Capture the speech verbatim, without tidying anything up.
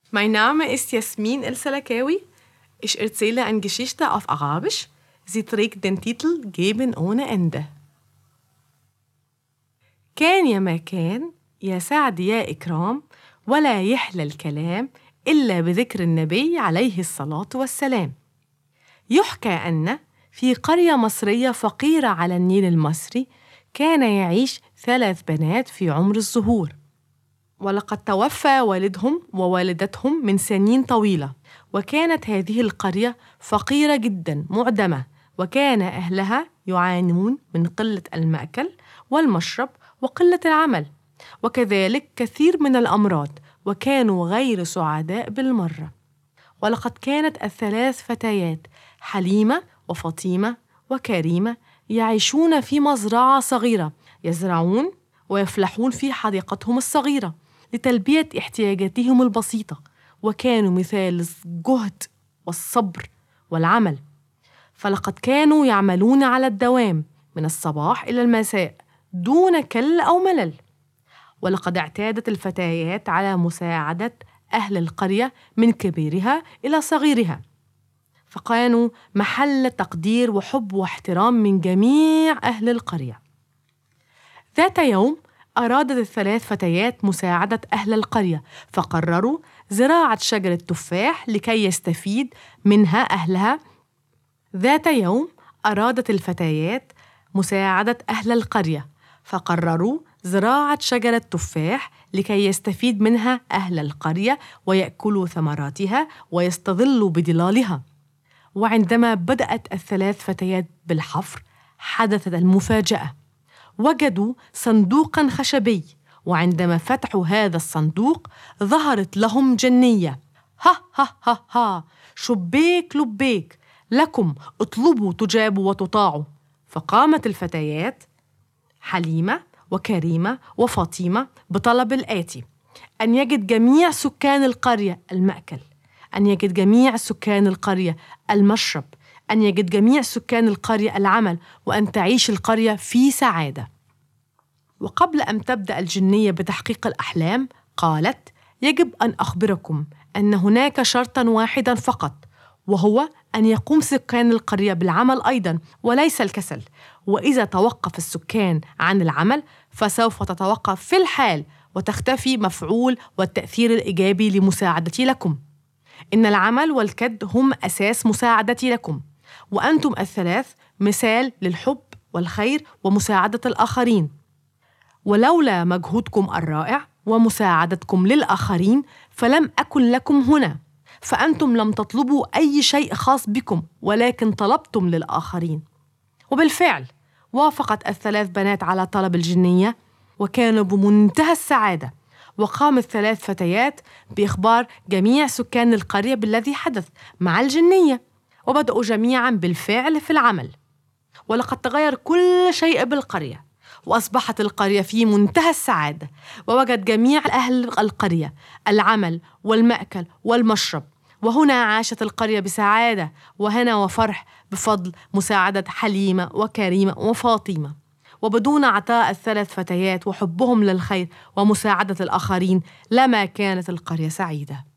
Mein Name ist Jasmin El-Salakawi. Ich erzähle eine Geschichte auf Arabisch. Sie trägt den Titel Geben ohne Ende. كان يا ما كان يا سعد يا إكرام ولا يحلى الكلام إلا بذكر النبي عليه الصلاة والسلام. يحكى أن في قرية مصرية فقيرة على النيل المصري كان يعيش ثلاث بنات في عمر الزهور، ولقد توفى والدهم ووالدتهم من سنين طويلة، وكانت هذه القرية فقيرة جداً معدمة، وكان أهلها يعانون من قلة المأكل والمشرب وقلة العمل، وكذلك كثير من الأمراض، وكانوا غير سعداء بالمرة. ولقد كانت الثلاث فتيات حليمة وفاطمة وكريمة يعيشون في مزرعة صغيرة، يزرعون ويفلحون في حديقتهم الصغيرة لتلبية احتياجاتهم البسيطة، وكانوا مثال الجهد والصبر والعمل. فلقد كانوا يعملون على الدوام من الصباح إلى المساء دون كل أو ملل. ولقد اعتادت الفتيات على مساعدة أهل القرية من كبيرها إلى صغيرها، فكانوا محل تقدير وحب واحترام من جميع أهل القرية. ذات يوم أرادت الثلاث فتيات مساعدة أهل القرية، فقرروا زراعة شجرة تفاح لكي يستفيد منها أهلها. ذات يوم أرادت الفتيات مساعدة أهل القرية، فقرروا زراعة شجرة تفاح لكي يستفيد منها أهل القرية ويأكلوا ثمراتها ويستظلوا بظلالها. وعندما بدأت الثلاث فتيات بالحفر حدثت المفاجأة، وجدوا صندوقاً خشبي، وعندما فتحوا هذا الصندوق ظهرت لهم جنية. ها ها ها ها شبيك لبيك لكم اطلبوا تجابوا وتطاعوا. فقامت الفتيات حليمة وكريمة وفاطمة بطلب الآتي: أن يجد جميع سكان القرية المأكل، أن يجد جميع سكان القرية المشرب، أن يجد جميع سكان القرية العمل، وأن تعيش القرية في سعادة. وقبل أن تبدأ الجنية بتحقيق الأحلام قالت: يجب أن أخبركم أن هناك شرطاً واحداً فقط، وهو أن يقوم سكان القرية بالعمل أيضاً وليس الكسل. وإذا توقف السكان عن العمل فسوف تتوقف في الحال وتختفي مفعول والتأثير الإيجابي لمساعدتي لكم. إن العمل والكد هم أساس مساعدتي لكم، وأنتم الثلاث مثال للحب والخير ومساعدة الآخرين. ولولا مجهودكم الرائع ومساعدتكم للآخرين فلم أكن لكم هنا، فأنتم لم تطلبوا أي شيء خاص بكم ولكن طلبتم للآخرين. وبالفعل وافقت الثلاث بنات على طلب الجنية، وكانوا بمنتهى السعادة. وقام الثلاث فتيات بإخبار جميع سكان القرية بالذي حدث مع الجنية، وبدأوا جميعاً بالفعل في العمل. ولقد تغير كل شيء بالقرية، وأصبحت القرية في منتهى السعادة، ووجد جميع أهل القرية العمل والمأكل والمشرب. وهنا عاشت القرية بسعادة وهنا وفرح بفضل مساعدة حليمة وكريمة وفاطمة. وبدون عطاء الثلاث فتيات وحبهم للخير ومساعدة الآخرين لما كانت القرية سعيدة.